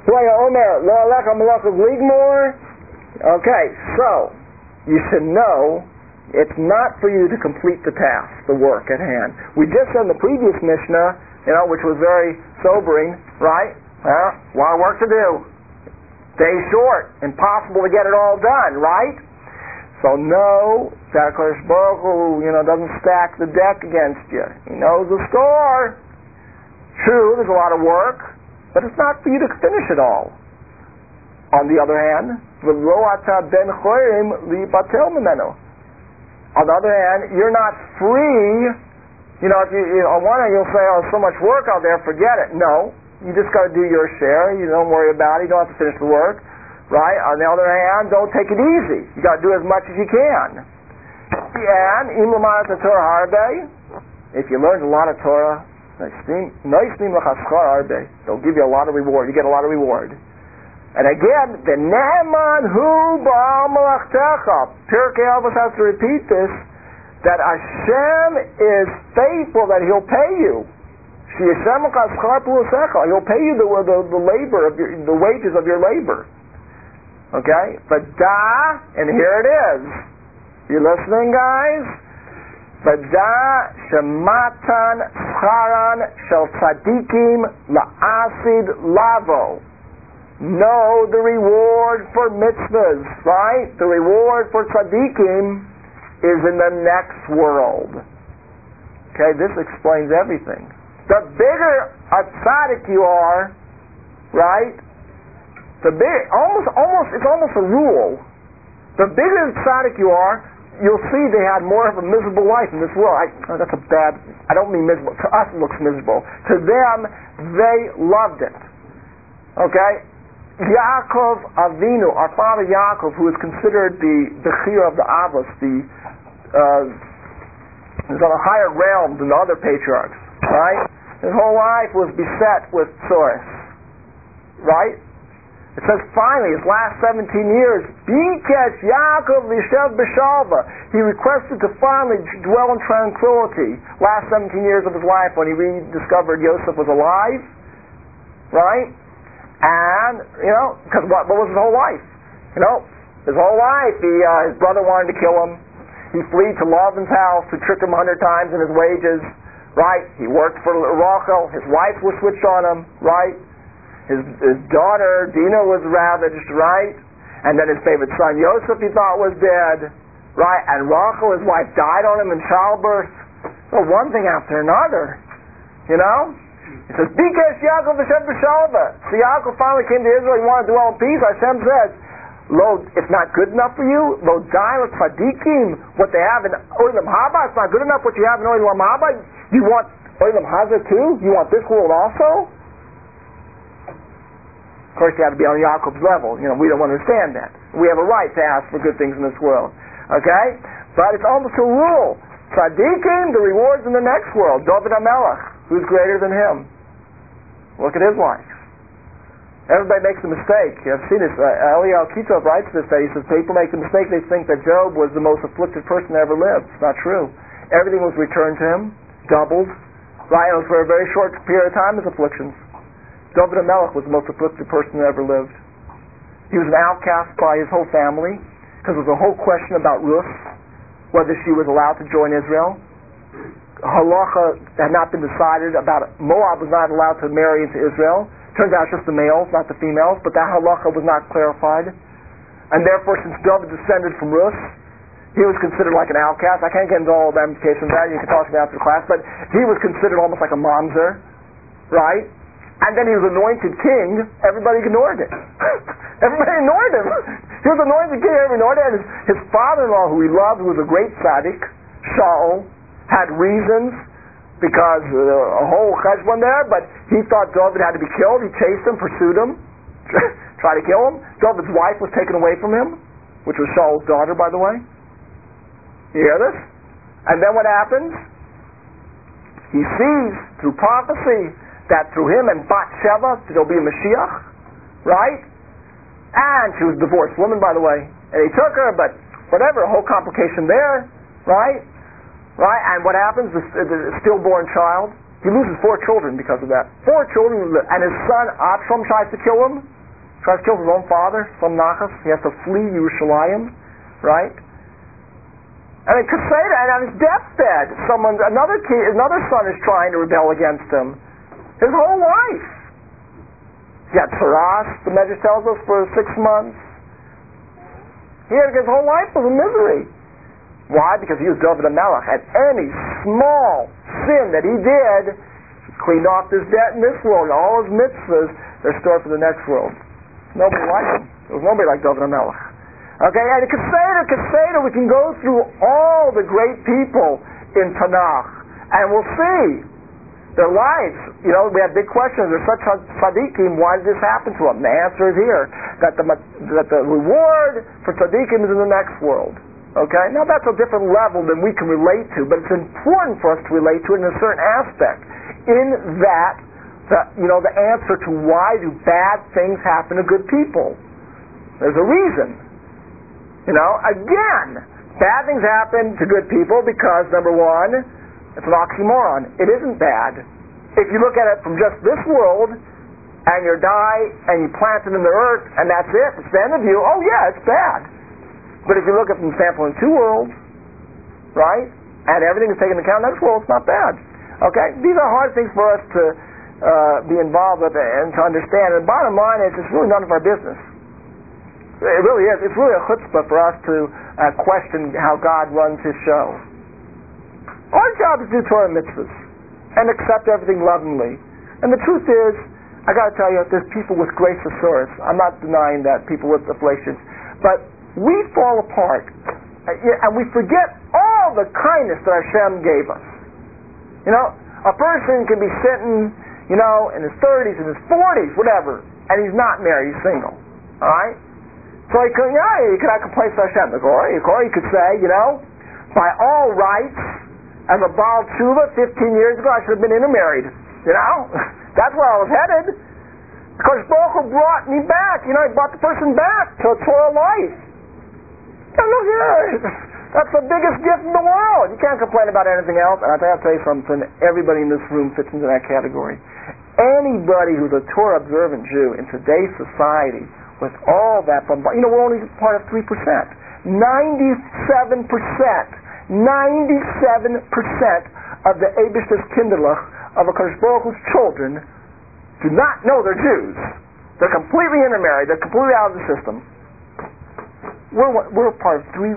Okay, so you should know it's not for you to complete the task, the work at hand. We just said in the previous Mishnah, which was very sobering, right? A lot of work to do. Day short, impossible to get it all done, right? So know that HaKadosh Baruch Hu, doesn't stack the deck against you. He knows the score. True, there's a lot of work, but it's not for you to finish it all. On the other hand, on the other hand, you're not free. If you on one hand you'll say, so much work out there, forget it. No, you just got to do your share. You don't worry about it. You don't have to finish the work, right? On the other hand, don't take it easy. You got to do as much as you can. And if you learned a lot of Torah, they'll give you a lot of reward. You get a lot of reward. And again, the Ne'eman hu ba'al malachtecha. Pirkei Avos has to repeat this, that Hashem is faithful, that He'll pay you. He'll pay you the labor of the wages of your labor. Okay? But and here it is. You listening, guys? Vada shematan scharan shel tzadikim la'asid lavo. Know the reward for mitzvahs, right? The reward for tzaddikim is in the next world. Okay, this explains everything. The bigger a tzaddik you are, right? It's almost a rule. The bigger the tzaddik you are, you'll see they had more of a miserable life in this world. I don't mean miserable. To us it looks miserable. To them, they loved it. Okay? Yaakov Avinu, our father Yaakov, who is considered the Bechir of the Avos, is on a higher realm than the other patriarchs, right? His whole life was beset with tzoros, right? It says finally, his last 17 years, Bikesh Yaakov Lishev B'Shalva. He requested to finally dwell in tranquility. Last 17 years of his life, when he rediscovered Yosef was alive, right? And, because what was his whole life? His whole life, his brother wanted to kill him. He fled to Lavan's house, who tricked him 100 times in his wages, right? He worked for Rachel. His wife was switched on him, right? His daughter, Dinah, was ravaged, right? And then his favorite son, Yosef, he thought was dead, right? And Rachel, his wife, died on him in childbirth. So one thing after another, It says, Bikesh Yaakov Hashem B'Shalva. So Yaakov finally came to Israel. He wanted to dwell in peace. Hashem says, Lo, it's not good enough for you. Lo Dail Tzadikim, what they have in Olam Haba, it's not good enough what you have in Olam Haba. You want Olam Haza too? You want this world also? Of course, you have to be on Yaakov's level. We don't understand that. We have a right to ask for good things in this world. Okay? But it's almost a rule. Tzadikim, the rewards in the next world. David HaMelech, who's greater than him? Look at his life. Everybody makes a mistake. I've seen this. Eliyahu Kitov writes this, that he says people make the mistake, they think that Job was the most afflicted person that ever lived. It's not true. Everything was returned to him, doubled. Right? It was for a very short period of time, his afflictions. David HaMelech was the most afflicted person that ever lived. He was an outcast by his whole family, because there was a whole question about Ruth, whether she was allowed to join Israel. halacha had not been decided about it. Moab was not allowed to marry into Israel. Turns out it's just the males, not the females, but that halacha was not clarified. And therefore, since David descended from Rus, he was considered like an outcast. I can't get into all the implications of that. You can talk to me after class. But he was considered almost like a mamzer, right? And then he was anointed king. Everybody ignored it. Everybody ignored him. He was anointed king. Everybody ignored it. And his father-in-law, who he loved, who was a great tzaddik, Shaul, had reasons because a whole cheshbon there, but he thought David had to be killed. He chased him, pursued him, tried to kill him. David's wife was taken away from him, which was Shaul's daughter, by the way. You hear this? And then what happens? He sees through prophecy that through him and Bathsheba there'll be a Mashiach, right? And she was a divorced woman, by the way. And he took her, but whatever, a whole complication there, right? Right? And what happens? The stillborn child, he loses 4 children because of that. 4 children, and his son Absalom tries to kill him. Tries to kill his own father, from Nachas. He has to flee Yerushalayim, right? And in Kaseda, and on his deathbed, another son is trying to rebel against him. His whole life. He had Saras, the Medrash tells us, for 6 months. His whole life was a misery. Why? Because he was David HaMelech. And any small sin that he did, he cleaned off his debt in this world. And all his mitzvahs, they're stored for the next world. Nobody like him. There was nobody like David HaMelech. Okay, and in Kaseda, we can go through all the great people in Tanakh, and we'll see their lives. You know, we have big questions. They're such tzaddikim. Why did this happen to them? The answer is here, that the reward for tzaddikim is in the next world. Okay, now that's a different level than we can relate to, but it's important for us to relate to it in a certain aspect. In that, the answer to why do bad things happen to good people. There's a reason. Again, bad things happen to good people because, number one, it's an oxymoron. It isn't bad. If you look at it from just this world, and you die, and you plant it in the earth, and that's it, it's the end of you, oh yeah, it's bad. But if you look at it from the standpoint of 2 worlds, right, and everything is taken into account in this world, it's not bad. Okay? These are hard things for us to be involved with and to understand. And the bottom line is, it's really none of our business. It really is. It's really a chutzpah for us to question how God runs His show. Our job is to do Torah mitzvahs and accept everything lovingly. And the truth is, I got to tell you, there's people with grace thesaurus. I'm not denying that, people with afflictions. But we fall apart, and we forget all the kindness that Hashem gave us. A person can be sitting, in his 30s, in his 40s, whatever, and he's not married, he's single. All right? So he cannot complain to Hashem. Or he could say, by all rights, as a Baal Tshuva 15 years ago, I should have been intermarried. That's where I was headed. Because Baruch Hu brought me back. He brought the person back to a Torah life. And look here, that's the biggest gift in the world. You can't complain about anything else. And I'll tell you something, everybody in this room fits into that category. Anybody who's a Torah observant Jew in today's society, with all that, we're only part of 3%. 97% of the Eibishter's Kinderlach, of a Kadosh Baruch Hu's children, do not know they're Jews. They're completely intermarried. They're completely out of the system. We're part of 3%.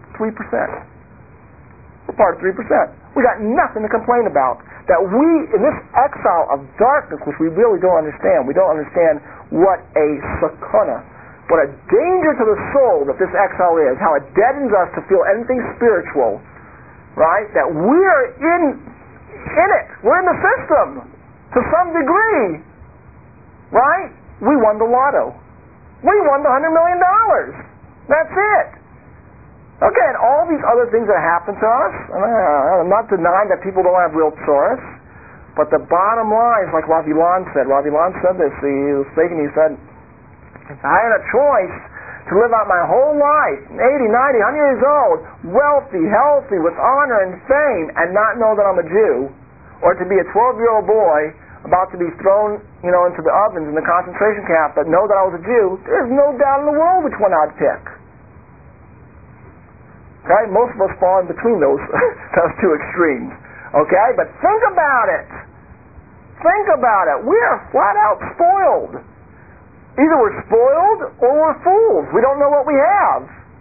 We're part of 3%. We got nothing to complain about. That we, in this exile of darkness, which we really don't understand, we don't understand what a sakana, what a danger to the soul that this exile is, how it deadens us to feel anything spiritual, right? That we're in it. We're in the system to some degree, right? We won the lotto. We won the $100 million. That's it. Okay, and all these other things that happen to us, I'm not denying that people don't have real tzoros, but the bottom line is like Rav Ilan said. Rav Ilan said this. He was speaking, he said, if I had a choice to live out my whole life, 80, 90, 100 years old, wealthy, healthy, with honor and fame, and not know that I'm a Jew, or to be a 12-year-old boy about to be thrown, into the ovens in the concentration camp, but know that I was a Jew, there's no doubt in the world which one I'd pick. Okay? Most of us fall in between those 2 extremes. Okay? But think about it. Think about it. We are flat out spoiled. Either we're spoiled or we're fools. We don't know what we have.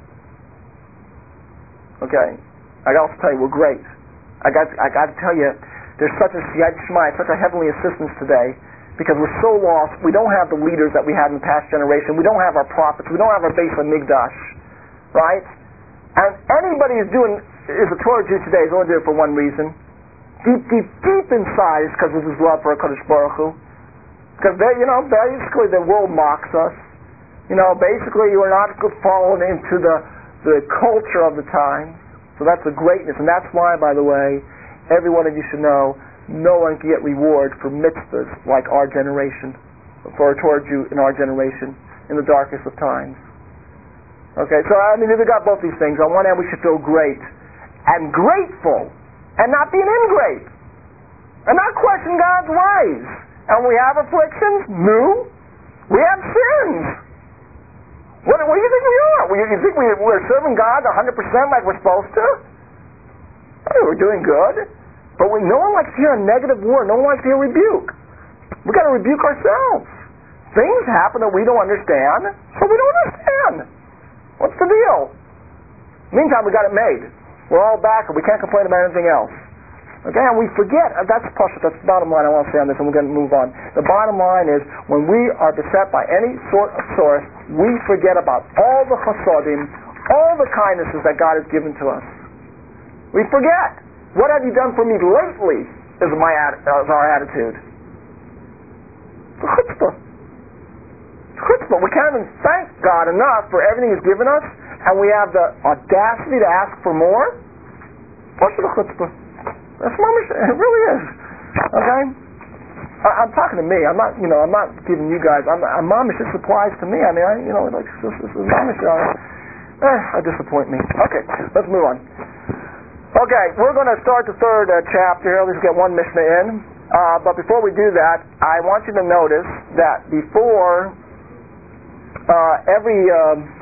Okay? I got to tell you, we're great. I got to tell you, there's such a Siyat Shema, such a heavenly assistance today, because we're so lost. We don't have the leaders that we had in the past generation. We don't have our prophets. We don't have our Beis HaMikdash. Right? And anybody who's is a Torah Jew today is only doing it for one reason. Deep inside is because of his love for HaKadosh Baruch Hu. Because basically the world mocks us. Basically we're not falling into the culture of the time. So that's the greatness, and that's why, by the way, every one of you should know, no one can get reward for mitzvahs like our generation, for a Torah Jew in our generation, in the darkest of times. Okay, so we've got both these things. On one hand, we should feel great and grateful, and not being ingrate, and not question God's ways. And we have afflictions? No. We have sins. What do you think we are? You think we're serving God 100% like we're supposed to? We're doing good. But no one likes to hear a negative word. No one likes to hear rebuke. We've got to rebuke ourselves. Things happen that we don't understand, so we don't understand. What's the deal? Meantime, we got it made. We're all back, and we can't complain about anything else. Okay, and we forget. That's the bottom line I want to say on this, and we're going to move on. The bottom line is, when we are beset by any sort of source, we forget about all the chasadim, all the kindnesses that God has given to us. We forget. What have you done for me lately is our attitude. It's chutzpah. Chutzpah. We can't even thank God enough for everything He's given us, and we have the audacity to ask for more. What's the chutzpah? That's mamish. It really is. Okay? I'm talking to me. I'm not giving you guys. I'm mamish. This applies to me. This is mamish. Disappoint me. Okay, let's move on. Okay, we're going to start the third chapter here. Let's get one Mishnah in. But before we do that, I want you to notice that before every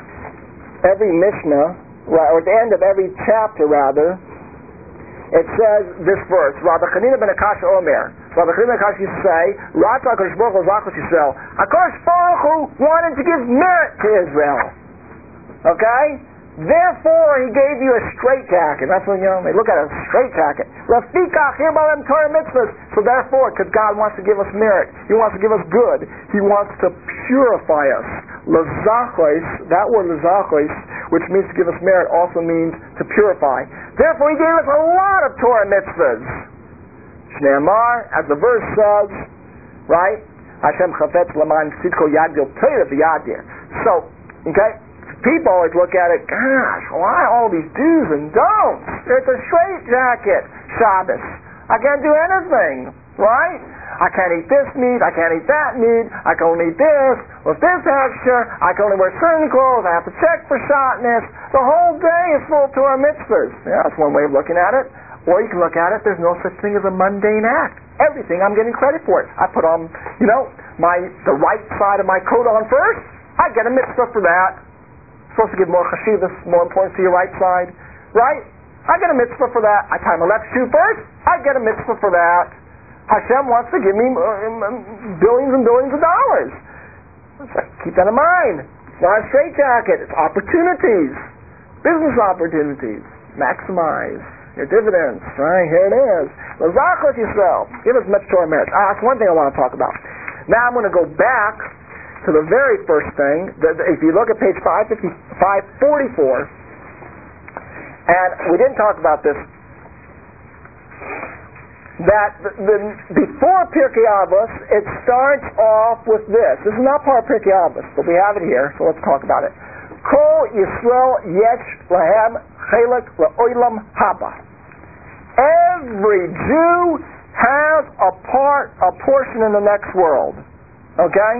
Mishnah, or at the end of every chapter, rather, it says this verse, Rabbi Chanina ben Akash Omer. Rabbi Chanina ben Akash used to say, Ratza HaKadosh Baruch Hu Zachos Yisrael. HaKadosh Baruch Hu wanted to give merit to Israel. Okay? Therefore, He gave you a straitjacket. That's when, they look at a straitjacket. Rafikach Hirbalem Torah mitzvahs. So therefore, because God wants to give us merit, He wants to give us good, He wants to purify us. Lazachos, that word lazachos, which means to give us merit, also means to purify. Therefore, He gave us a lot of Torah mitzvahs. Shneamar, as the verse says, right? Hashem chafetz l'man sidko yad gil Torah v'yadir. So, okay, people always look at it, gosh, why all these do's and don'ts? It's a straitjacket, Shabbos. I can't do anything, right? I can't eat this meat, I can't eat that meat, I can only eat this, with this texture, I can only wear certain clothes, I have to check for shotness. The whole day is full of Torah mitzvahs. Yeah, that's one way of looking at it. Or you can look at it, there's no such thing as a mundane act. Everything, I'm getting credit for it. I put on, the right side of my coat on first, I get a mitzvah for that. Supposed to give more chashivas, more importance to your right side, right? I get a mitzvah for that. I tie my left shoe first, I get a mitzvah for that. Hashem wants to give me billions and billions of dollars. So keep that in mind. It's not a straitjacket. It's opportunities, business opportunities. Maximize your dividends. Right, here it is. L'zachos Yisrael. Give us much Torah merit. That's one thing I want to talk about. Now I'm going to go back to the very first thing. If you look at page 544, and we didn't talk about this, that before Pirkei Avos, it starts off with this. This is not part of Pirkei Avos, but we have it here, so let's talk about it. Kol Yisrael yesh lahem chelek le'olam haba. Every Jew has a portion in the next world. Okay?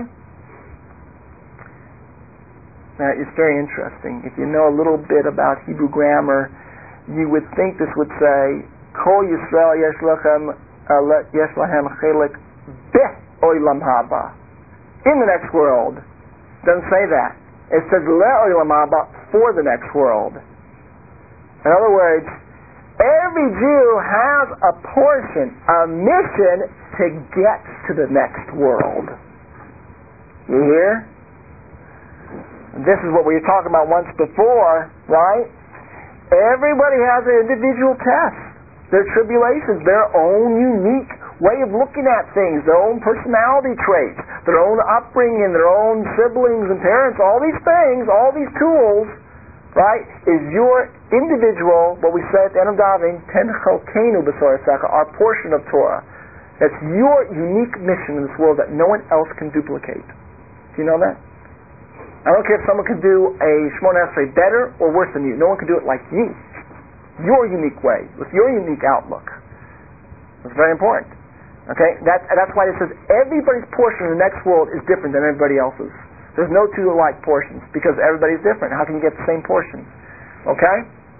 Now, it's very interesting. If you know a little bit about Hebrew grammar, you would think this would say, Kol Yisrael yesh lahem chelek be'olam haba. In the next world. It doesn't say that. It says le'olam haba, for the next world. In other words, every Jew has a portion, a mission to get to the next world. You hear? This is what we were talking about once before, right? Everybody has an individual test, their tribulations, their own unique way of looking at things, their own personality traits, their own upbringing, their own siblings and parents, all these things, all these tools, right, is your individual, what we said at the end of davening, ten chalkeinu b'Torah Sefer, our portion of Torah. That's your unique mission in this world that no one else can duplicate. Do you know that? I don't care if someone can do a Shemona Esrei better or worse than you. No one can do it like you. Your unique way, with your unique outlook. It's very important. Okay? That's why it says everybody's portion in the next world is different than everybody else's. There's no two alike portions because everybody's different. How can you get the same portion? Okay?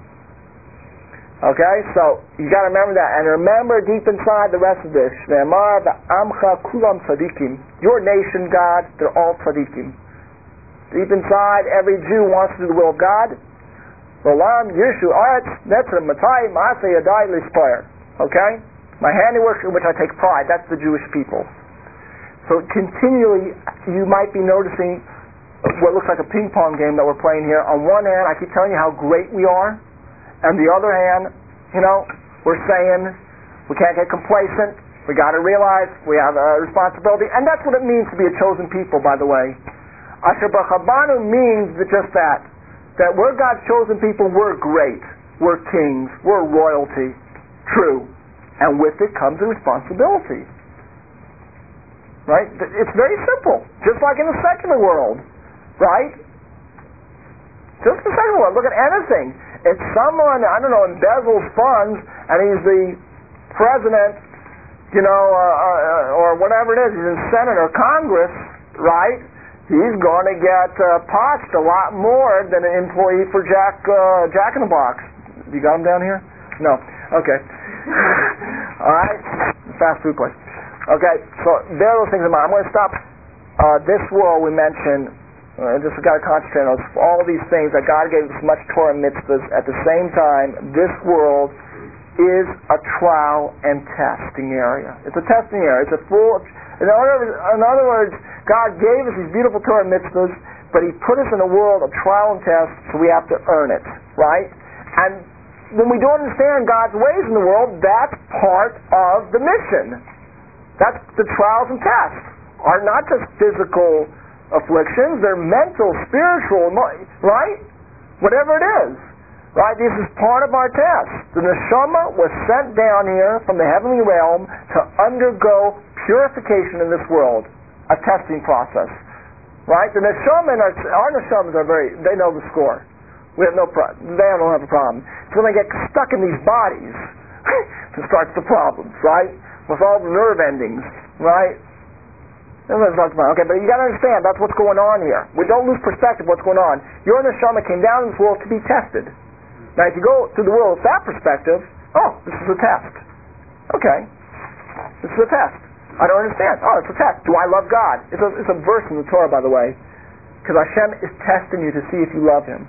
Okay? So, you got to remember that. And remember deep inside the rest of this. Shne'emar v'amcha kulam tzadikim. Your nation, God, they're all tzadikim. Deep inside, every Jew wants to do the will of God. Rolam Yishu Aretz Netzem Matai Maaseh Yadai Lispire. Okay? My handiwork in which I take pride. That's the Jewish people. So continually, you might be noticing what looks like a ping pong game that we're playing here. On one hand, I keep telling you how great we are. And the other hand, we're saying we can't get complacent. We got to realize we have a responsibility. And that's what it means to be a chosen people, by the way. Asher B'Chabanu means just that. That we're God's chosen people, we're great. We're kings. We're royalty. True. And with it comes a responsibility. Right? It's very simple. Just like in the secular world. Right? Just the secular world. Look at anything. If someone, embezzles funds and he's the president, or whatever it is, he's in Senate or Congress, right? He's going to get poached a lot more than an employee for Jack in the Box. You got him down here? No. Okay. All right. Fast food place. Okay. So there are those things in mind. I'm going to stop. This world we mentioned. Just got to concentrate on all these things that God gave us much Torah mitzvahs. At the same time, this world is a trial and testing area. It's a testing area. It's a full. In other words, God gave us these beautiful Torah mitzvahs, but He put us in a world of trial and test, so we have to earn it, right? And when we don't understand God's ways in the world, that's part of the mission. That's the trials and tests. Are not just physical afflictions, they're mental, spiritual, right? Whatever it is. Right? This is part of our test. The neshama was sent down here from the heavenly realm to undergo purification in this world. A testing process. Right? The neshama, our neshamas are they know the score. We have no problem. They don't have a problem. It's when they get stuck in these bodies that starts the problems, right? With all the nerve endings, right? Okay, but you got to understand, that's what's going on here. We don't lose perspective of what's going on. Your neshama came down in this world to be tested. Now, if you go through the world with that perspective, this is a test. Okay. This is a test. I don't understand. It's a test. Do I love God? It's a verse in the Torah, by the way. Because Hashem is testing you to see if you love Him.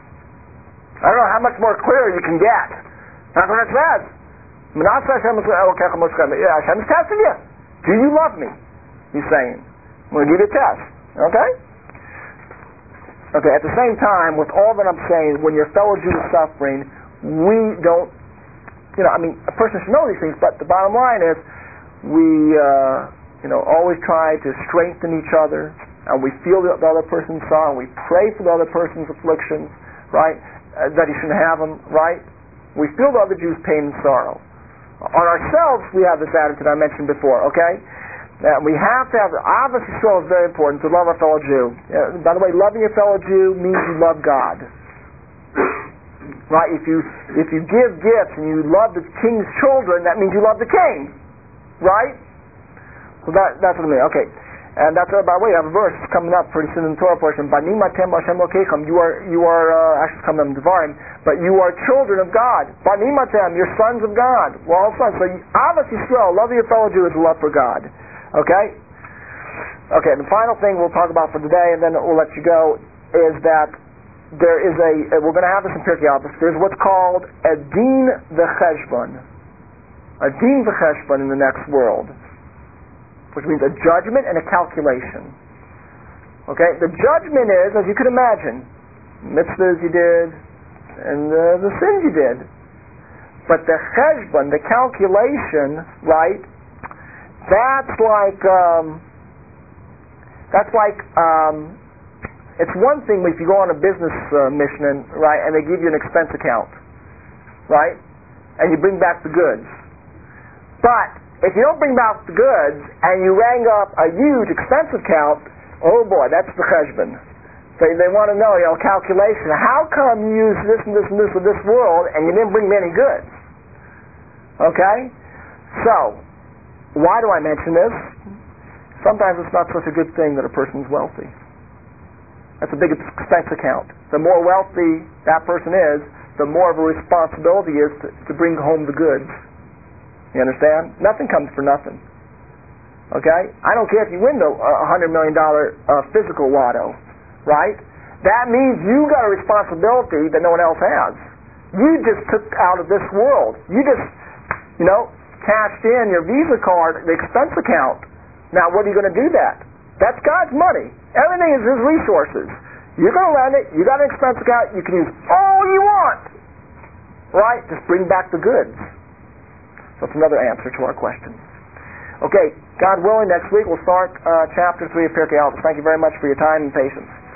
I don't know how much more clear you can get. That's what it says. Hashem is testing you. Do you love me? He's saying. I'm going to give you a test. Okay? Okay, at the same time, with all that I'm saying, when your fellow Jew is suffering, we don't, a person should know these things, but the bottom line is, we, always try to strengthen each other, and we feel the other person's sorrow, and we pray for the other person's afflictions, right, that he shouldn't have them, right? We feel the other Jew's pain and sorrow. On ourselves, we have this attitude I mentioned before, okay? We have to have, Ahavas Yisrael is very important, to love our fellow Jew. By the way, loving your fellow Jew means you love God. Right? If you give gifts and you love the king's children, that means you love the king. Right? So that's what I mean. Okay. And that's, by the way, I have a verse coming up pretty soon in the Torah portion. Banim atem b'Hashem Lokechem. You are actually it's coming up in Devarim, but you are children of God. Banim atem, you're sons of God. We're all sons. So Ahavas Yisrael, love your fellow Jew, is love for God. Okay? Okay, the final thing we'll talk about for today, and then we'll let you go, is that there is we're going to have this in Pirkei Avos, there's what's called a din v'cheshbon. A din v'cheshbon in the next world, which means a judgment and a calculation. Okay? The judgment is, as you can imagine, mitzvahs you did, and the sins you did. But the cheshbon, the calculation, right, that's like, it's one thing if you go on a business mission, right, and they give you an expense account, right, and you bring back the goods. But if you don't bring back the goods and you rang up a huge expense account, oh boy, that's the cheshbon. So they want to know, calculation. How come you use this and this and this of this world and you didn't bring me any goods? Okay? So, why do I mention this? Sometimes it's not such a good thing that a person's wealthy. That's a big expense account. The more wealthy that person is, the more of a responsibility is to bring home the goods. You understand? Nothing comes for nothing. Okay? I don't care if you win the $100 million physical lotto, right? That means you got a responsibility that no one else has. You just took out of this world. You just, cashed in your Visa card, the expense account. Now, what are you going to do that? That's God's money. Everything is His resources. You're going to lend it. You got an expense account. You can use all you want. Right? Just bring back the goods. So that's another answer to our question. Okay, God willing, next week we'll start chapter 3 of Pirkei Avos. Thank you very much for your time and patience.